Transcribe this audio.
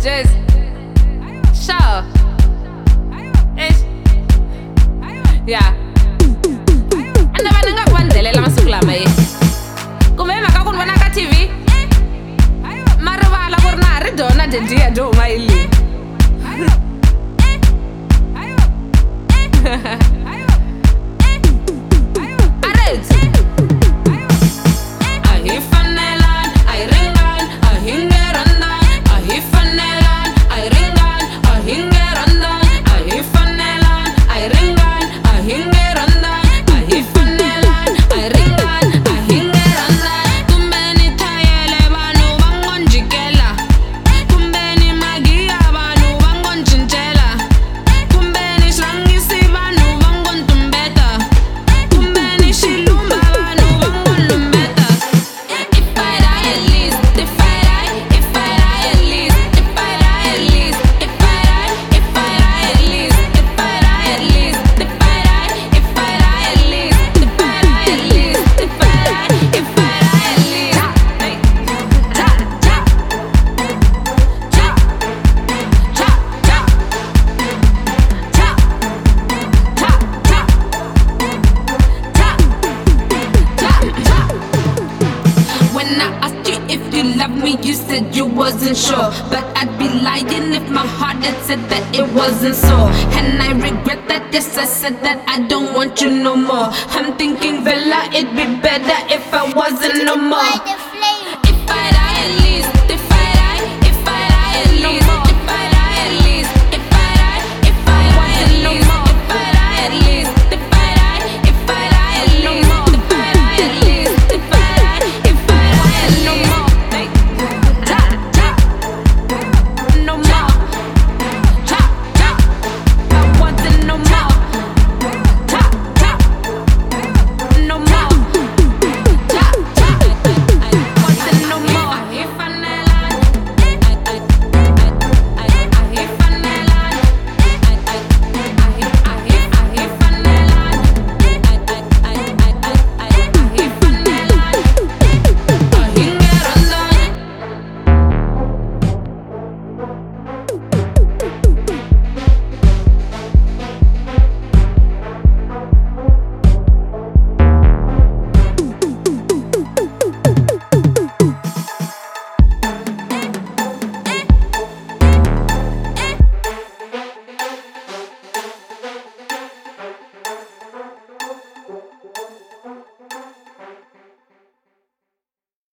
Jazz. Sure. Eish. Yeah. Anda bananga kwandelela masuku lama ye. Kumbe maka kunvona ka TV. Marivala ku ri na ha ri dona dediya do huma hi leyi. You said you wasn't sure, but I'd be lying if my heart had said that it wasn't so. And I regret that, yes, I said that I don't want you no more. I'm thinking, Villa, it'd be better if I wasn't no more.